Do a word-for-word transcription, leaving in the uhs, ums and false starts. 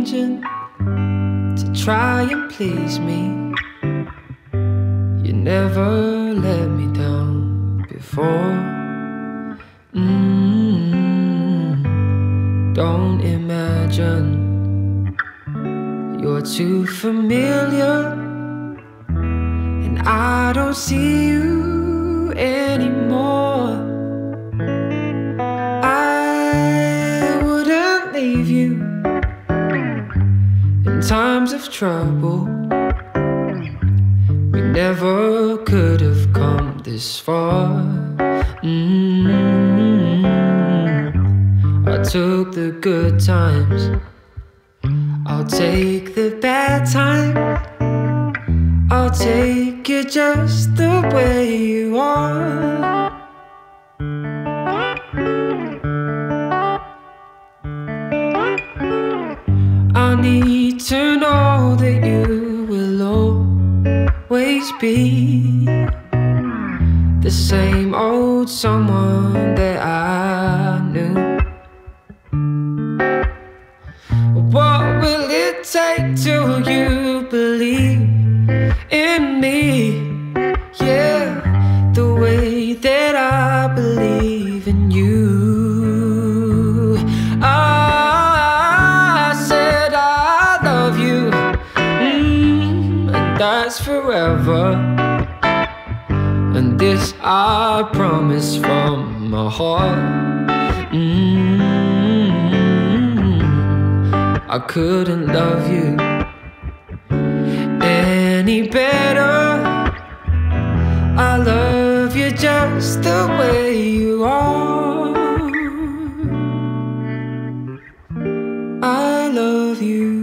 changing to try and please me. You never let me down before. mm, Don't imagine you're too familiar, and I don't see you anymore. I wouldn't leave you in times of trouble. We never could have come this far. mm-hmm. I took the good times, I'll take the bad times. I'll take you just the way you are. I need to know that you will always be the same old someone that I knew. What will it take till you believe in me? Yeah, the way that I believe in you. I said I love you, mm, and that's forever. And this I promise from my heart. mm, I couldn't love you any better. I love you just the way you are. I love you.